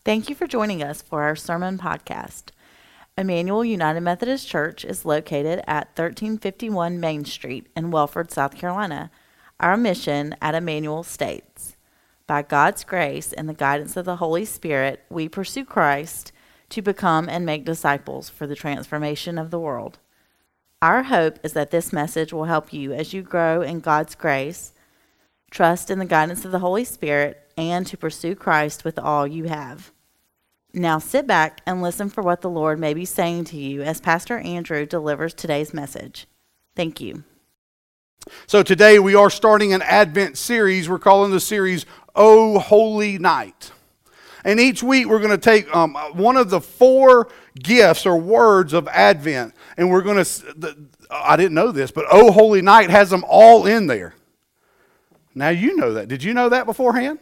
Thank you for joining us for our sermon podcast. Emmanuel United Methodist Church is located at 1351 Main Street in Welford, South Carolina. Our mission at Emmanuel states, by God's grace and the guidance of the Holy Spirit, we pursue Christ to become and make disciples for the transformation of the world. Our hope is that this message will help you as you grow in God's grace, trust in the guidance of the Holy Spirit, and to pursue Christ with all you have. Now sit back and listen for what the Lord may be saying to you as Pastor Andrew delivers today's message. Thank you. So today we are starting an Advent series. We're calling the series, O Holy Night. And each week we're going to take one of the four gifts or words of Advent. And we're going to, I didn't know this, but O Holy Night has them all in there. Now you know that. Did you know that beforehand?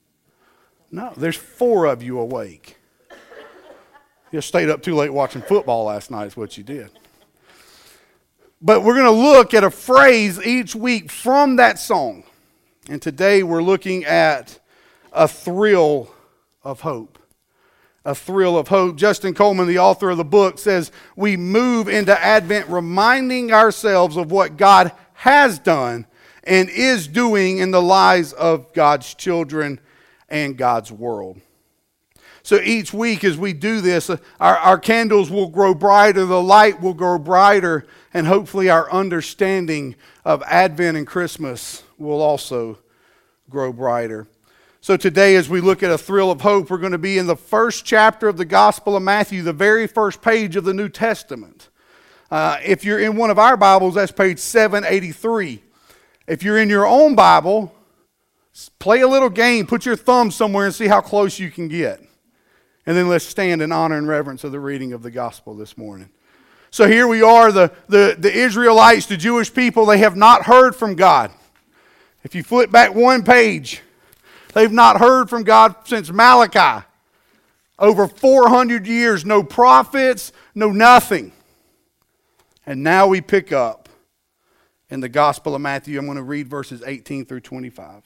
No, there's four of you awake. You stayed up too late watching football last night is what you did. But we're going to look at a phrase each week from that song. And today we're looking at a thrill of hope. A thrill of hope. Justin Coleman, the author of the book, says we move into Advent reminding ourselves of what God has done and is doing in the lives of God's children and God's world. So each week as we do this, our candles will grow brighter, the light will grow brighter, and hopefully our understanding of Advent and Christmas will also grow brighter. So today as we look at a thrill of hope, we're going to be in the first chapter of the Gospel of Matthew, the very first page of the New Testament. If you're in one of our Bibles, that's page 783. If you're in your own Bible, play a little game, put your thumb somewhere and see how close you can get. And then let's stand in honor and reverence of the reading of the gospel this morning. So here we are, the Israelites, the Jewish people, they have not heard from God. If you flip back one page, they've not heard from God since Malachi. Over 400 years, no prophets, no nothing. And now we pick up in the Gospel of Matthew. I'm going to read verses 18 through 25.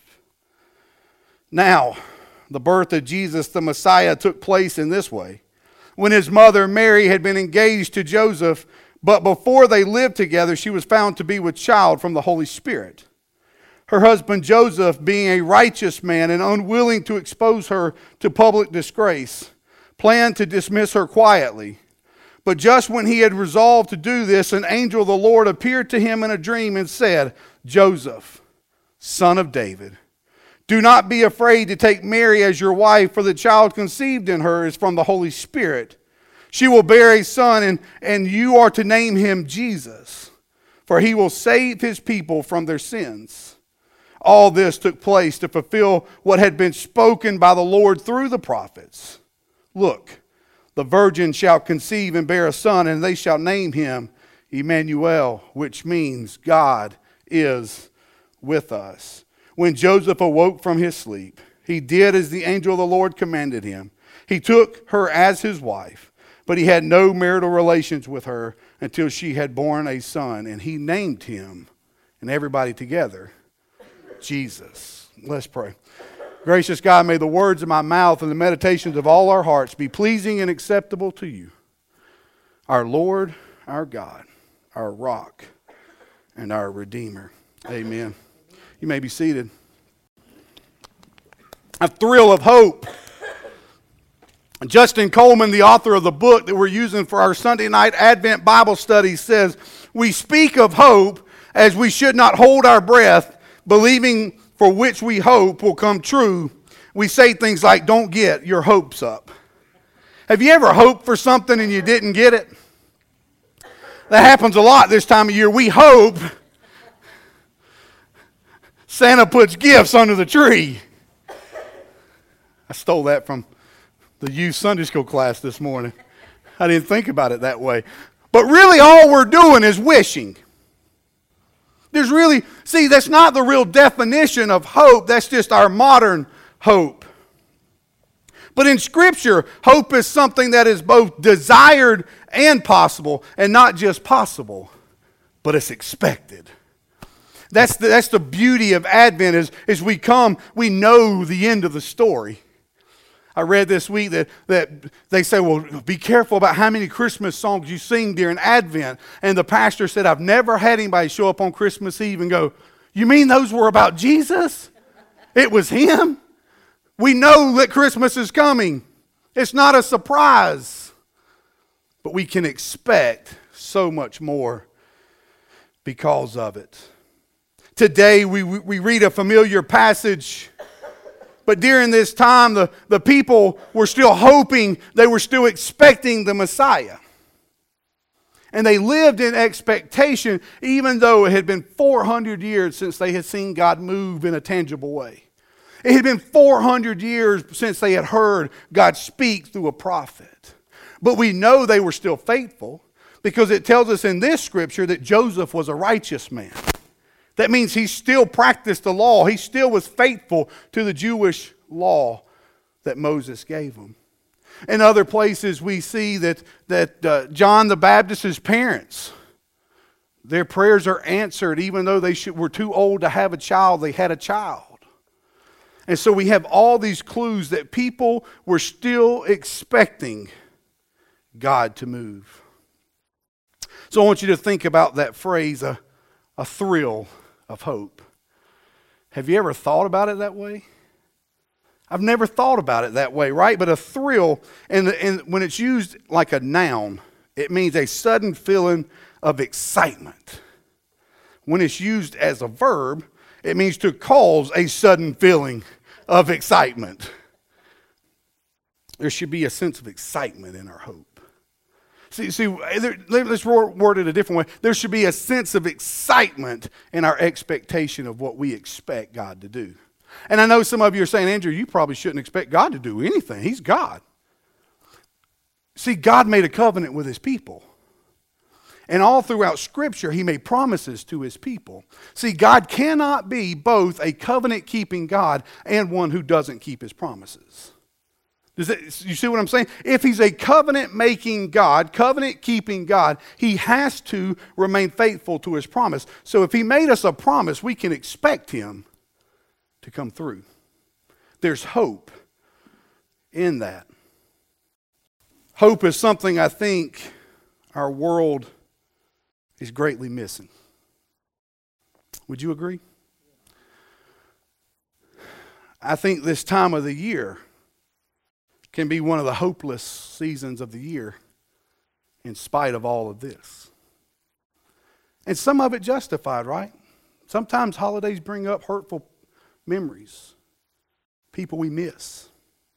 Now, the birth of Jesus, the Messiah, took place in this way. When his mother Mary had been engaged to Joseph, but before they lived together, she was found to be with child from the Holy Spirit. Her husband Joseph, being a righteous man and unwilling to expose her to public disgrace, planned to dismiss her quietly. But just when he had resolved to do this, an angel of the Lord appeared to him in a dream and said, Joseph, son of David, do not be afraid to take Mary as your wife, for the child conceived in her is from the Holy Spirit. She will bear a son, and you are to name him Jesus, for he will save his people from their sins. All this took place to fulfill what had been spoken by the Lord through the prophets. Look, the virgin shall conceive and bear a son, and they shall name him Emmanuel, which means God is with us. When Joseph awoke from his sleep, he did as the angel of the Lord commanded him. He took her as his wife, but he had no marital relations with her until she had borne a son, and he named him, and everybody together, Jesus. Let's pray. Gracious God, may the words of my mouth and the meditations of all our hearts be pleasing and acceptable to you, our Lord, our God, our rock, and our Redeemer. Amen. You may be seated. A thrill of hope. Justin Coleman, the author of the book that we're using for our Sunday night Advent Bible study, says, we speak of hope as we should not hold our breath, believing for which we hope will come true. We say things like, don't get your hopes up. Have you ever hoped for something and you didn't get it? That happens a lot this time of year. We hope Santa puts gifts under the tree. I stole that from the youth Sunday school class this morning. I didn't think about it that way. But really all we're doing is wishing. That's not the real definition of hope. That's just our modern hope. But in Scripture, hope is something that is both desired and possible, and not just possible, but it's expected. That's the beauty of Advent is we come, we know the end of the story. I read this week that they say, well, be careful about how many Christmas songs you sing during Advent. And the pastor said, I've never had anybody show up on Christmas Eve and go, you mean those were about Jesus? It was him? We know that Christmas is coming. It's not a surprise. But we can expect so much more because of it. Today we read a familiar passage, but during this time the people were still hoping, they were still expecting the Messiah. And they lived in expectation even though it had been 400 years since they had seen God move in a tangible way. It had been 400 years since they had heard God speak through a prophet. But we know they were still faithful because it tells us in this scripture that Joseph was a righteous man. That means he still practiced the law. He still was faithful to the Jewish law that Moses gave him. In other places we see that John the Baptist's parents, their prayers are answered even though they were too old to have a child, they had a child. And so we have all these clues that people were still expecting God to move. So I want you to think about that phrase, a thrill of hope. Have you ever thought about it that way? I've never thought about it that way, right? But a thrill, and when it's used like a noun, it means a sudden feeling of excitement. When it's used as a verb, it means to cause a sudden feeling of excitement. There should be a sense of excitement in our hope. See, let's word it a different way. There should be a sense of excitement in our expectation of what we expect God to do. And I know some of you are saying, Andrew, you probably shouldn't expect God to do anything. He's God. See, God made a covenant with his people. And all throughout Scripture, he made promises to his people. See, God cannot be both a covenant-keeping God and one who doesn't keep his promises. You see what I'm saying? If he's a covenant-making God, covenant-keeping God, he has to remain faithful to his promise. So if he made us a promise, we can expect him to come through. There's hope in that. Hope is something I think our world is greatly missing. Would you agree? I think this time of the year can be one of the hopeless seasons of the year in spite of all of this. And some of it justified, right? Sometimes holidays bring up hurtful memories, people we miss.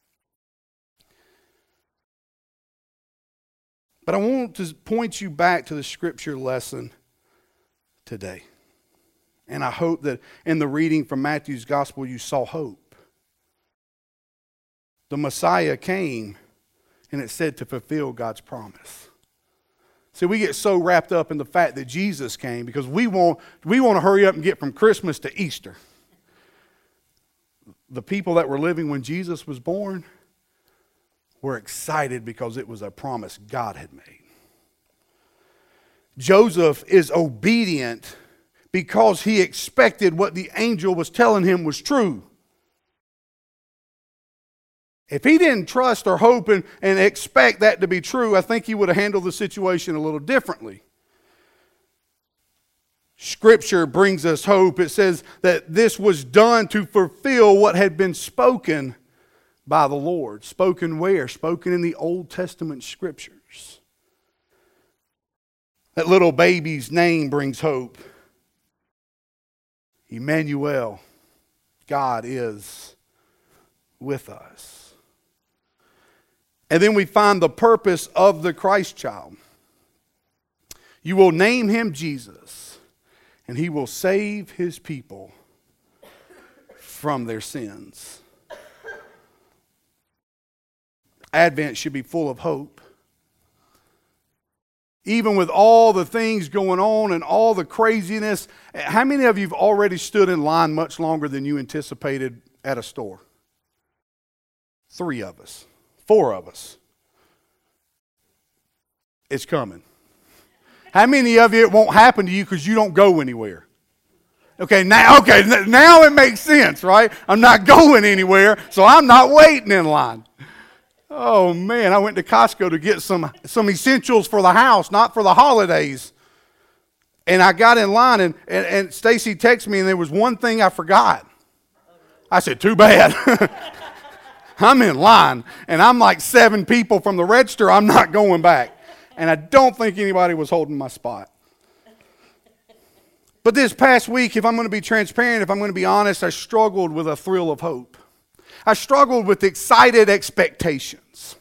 But I want to point you back to the scripture lesson today. And I hope that in the reading from Matthew's gospel you saw hope. The Messiah came, and it said to fulfill God's promise. See, we get so wrapped up in the fact that Jesus came because we want to hurry up and get from Christmas to Easter. The people that were living when Jesus was born were excited because it was a promise God had made. Joseph is obedient because he expected what the angel was telling him was true. If he didn't trust or hope and expect that to be true, I think he would have handled the situation a little differently. Scripture brings us hope. It says that this was done to fulfill what had been spoken by the Lord. Spoken where? Spoken in the Old Testament scriptures. That little baby's name brings hope. Emmanuel, God is with us. And then we find the purpose of the Christ child. You will name him Jesus, and he will save his people from their sins. Advent should be full of hope. Even with all the things going on and all the craziness, how many of you have already stood in line much longer than you anticipated at a store? 3 of us. 4 of us. It's coming. How many of you it won't happen to you because you don't go anywhere? Okay, now it makes sense, right? I'm not going anywhere, so I'm not waiting in line. Oh man, I went to Costco to get some essentials for the house, not for the holidays. And I got in line, and Stacy texted me, and there was one thing I forgot. I said, too bad. I'm in line, and I'm like 7 people from the register. I'm not going back. And I don't think anybody was holding my spot. But this past week, if I'm going to be transparent, if I'm going to be honest, I struggled with a thrill of hope. I struggled with excited expectations.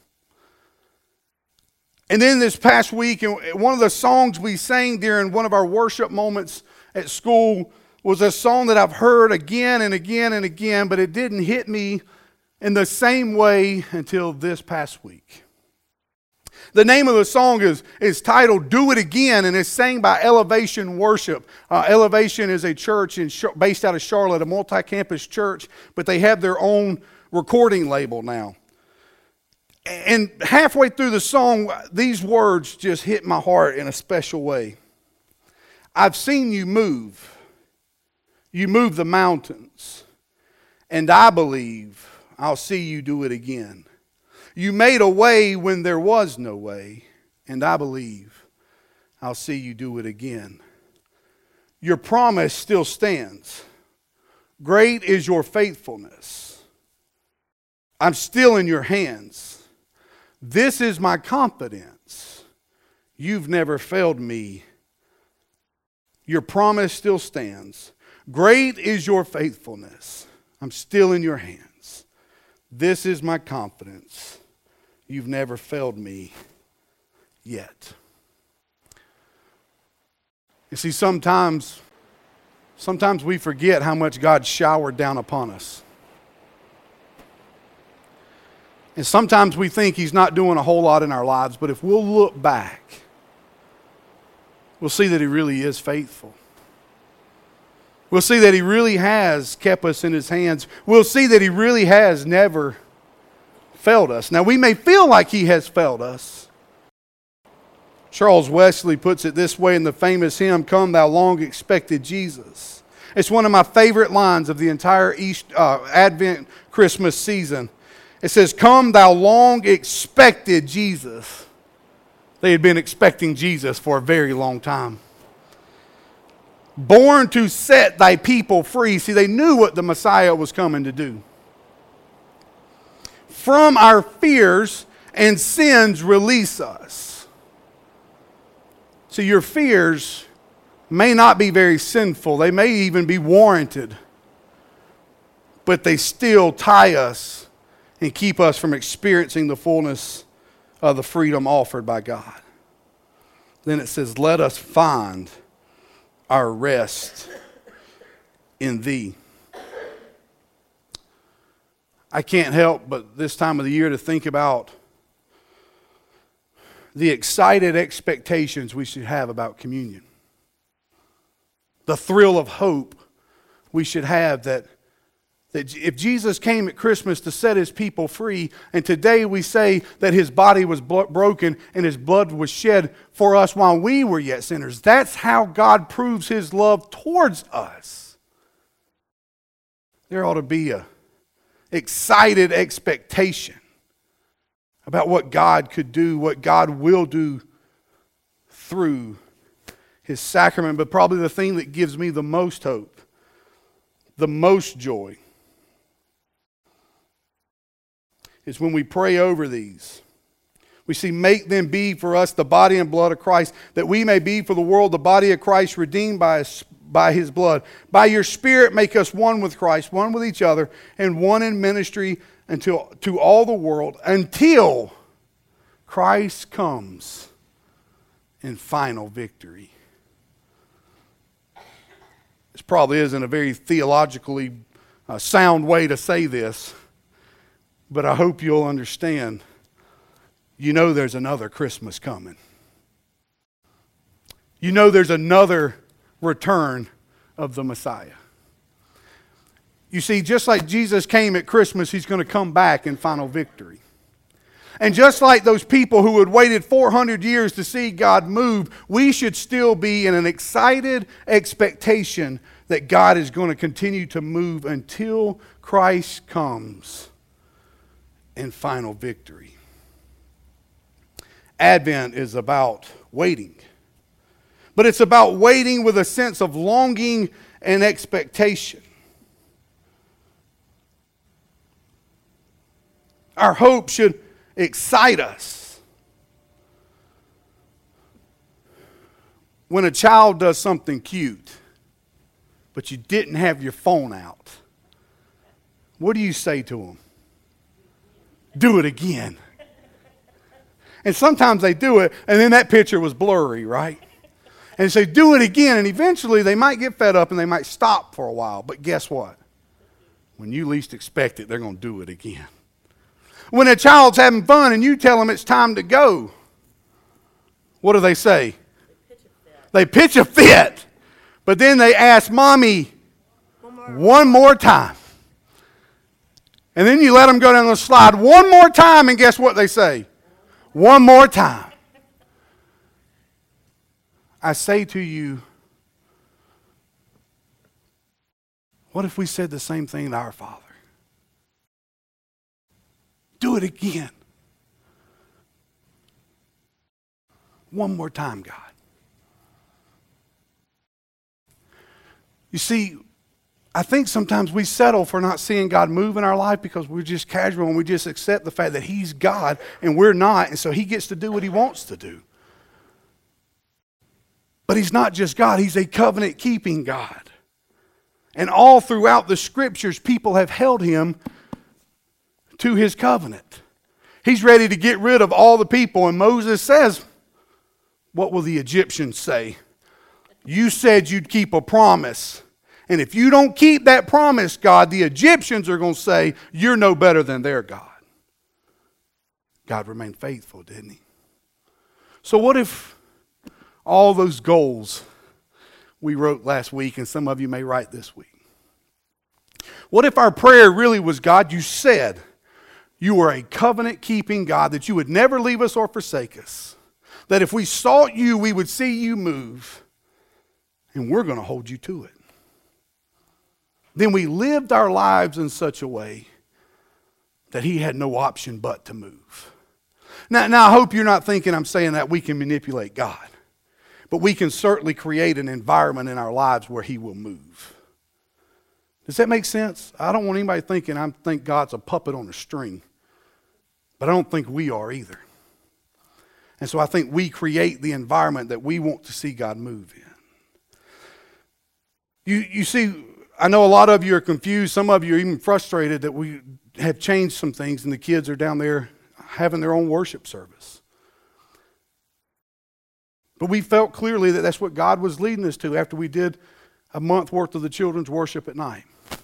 And then this past week, one of the songs we sang during one of our worship moments at school was a song that I've heard again and again and again, but it didn't hit me in the same way until this past week. The name of the song is titled Do It Again, and it's sang by Elevation Worship. Elevation is a church based out of Charlotte, a multi-campus church, but they have their own recording label now. And halfway through the song, these words just hit my heart in a special way. I've seen you move. You move the mountains. And I believe I'll see you do it again. You made a way when there was no way, and I believe I'll see you do it again. Your promise still stands. Great is your faithfulness. I'm still in your hands. This is my confidence. You've never failed me. Your promise still stands. Great is your faithfulness. I'm still in your hands. This is my confidence. You've never failed me yet. You see, sometimes we forget how much God showered down upon us. And sometimes we think He's not doing a whole lot in our lives, but if we'll look back, we'll see that He really is faithful. We'll see that He really has kept us in His hands. We'll see that He really has never failed us. Now, we may feel like He has failed us. Charles Wesley puts it this way in the famous hymn, Come Thou Long Expected Jesus. It's one of my favorite lines of the entire Advent Christmas season. It says, Come Thou Long Expected Jesus. They had been expecting Jesus for a very long time. Born to set Thy people free. See, they knew what the Messiah was coming to do. From our fears and sins release us. See, your fears may not be very sinful. They may even be warranted. But they still tie us and keep us from experiencing the fullness of the freedom offered by God. Then it says, let us find our rest in Thee. I can't help but this time of the year to think about the excited expectations we should have about communion. The thrill of hope we should have that if Jesus came at Christmas to set His people free, and today we say that His body was broken and His blood was shed for us while we were yet sinners, that's how God proves His love towards us. There ought to be a excited expectation about what God could do, what God will do through His sacrament. But probably the thing that gives me the most hope, the most joy, is when we pray over these. We see, make them be for us the body and blood of Christ, that we may be for the world the body of Christ, redeemed by His blood. By your Spirit make us one with Christ, one with each other, and one in ministry to all the world, until Christ comes in final victory. This probably isn't a very theologically sound way to say this, but I hope you'll understand. You know there's another Christmas coming. You know there's another return of the Messiah. You see, just like Jesus came at Christmas, He's going to come back in final victory. And just like those people who had waited 400 years to see God move, we should still be in an excited expectation that God is going to continue to move until Christ comes in final victory. Advent is about waiting. But it's about waiting with a sense of longing and expectation. Our hope should excite us. When a child does something cute, but you didn't have your phone out, what do you say to them? Do it again. And sometimes they do it, and then that picture was blurry, right? And you say, do it again, and eventually they might get fed up and they might stop for a while. But guess what? When you least expect it, they're going to do it again. When a child's having fun and you tell them it's time to go, what do they say? They pitch a fit. But then they ask Mommy one more time. And then you let them go down the slide one more time, and guess what they say? One more time. I say to you, what if we said the same thing to our Father? Do it again. One more time, God. You see, I think sometimes we settle for not seeing God move in our life because we're just casual and we just accept the fact that He's God and we're not, and so He gets to do what He wants to do. But He's not just God, He's a covenant-keeping God. And all throughout the Scriptures, people have held Him to His covenant. He's ready to get rid of all the people, and Moses says, what will the Egyptians say? You said you'd keep a promise. And if you don't keep that promise, God, the Egyptians are going to say, you're no better than their God. God remained faithful, didn't He? So what if all those goals we wrote last week, and some of you may write this week, what if our prayer really was, God, you said you are a covenant-keeping God, that you would never leave us or forsake us, that if we sought you, we would see you move, and we're going to hold you to it. Then we lived our lives in such a way that He had no option but to move. Now I hope you're not thinking I'm saying that we can manipulate God. But we can certainly create an environment in our lives where He will move. Does that make sense? I don't want anybody thinking I think God's a puppet on a string. But I don't think we are either. And so I think we create the environment that we want to see God move in. You see, I know a lot of you are confused. Some of you are even frustrated that we have changed some things and the kids are down there having their own worship service. But we felt clearly that that's what God was leading us to after we did a month worth of the children's worship at night.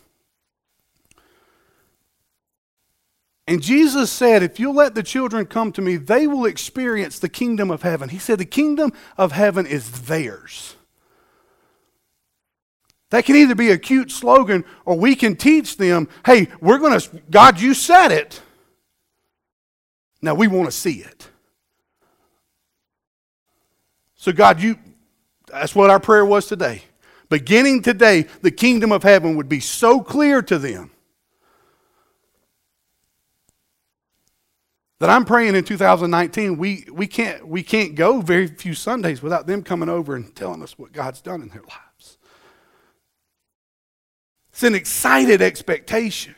And Jesus said, if you'll let the children come to me, they will experience the kingdom of heaven. He said the kingdom of heaven is theirs. That can either be a cute slogan or we can teach them, hey, God, you said it. Now we want to see it. So God, that's what our prayer was today. Beginning today, the kingdom of heaven would be so clear to them that I'm praying in 2019, we can't go very few Sundays without them coming over and telling us what God's done in their lives. It's an excited expectation.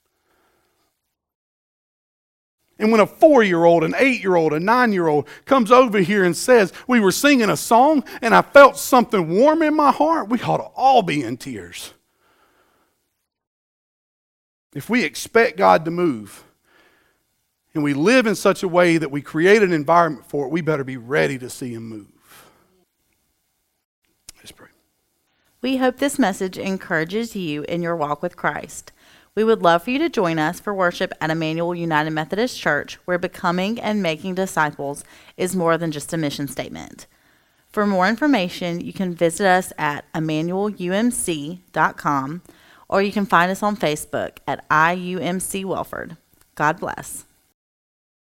And when a 4-year-old, an 8-year-old, a 9-year-old comes over here and says, we were singing a song and I felt something warm in my heart, we ought to all be in tears. If we expect God to move and we live in such a way that we create an environment for it, we better be ready to see Him move. Let's pray. We hope this message encourages you in your walk with Christ. We would love for you to join us for worship at Emmanuel United Methodist Church, where becoming and making disciples is more than just a mission statement. For more information, you can visit us at emmanuelumc.com, or you can find us on Facebook at IUMC Welford. God bless.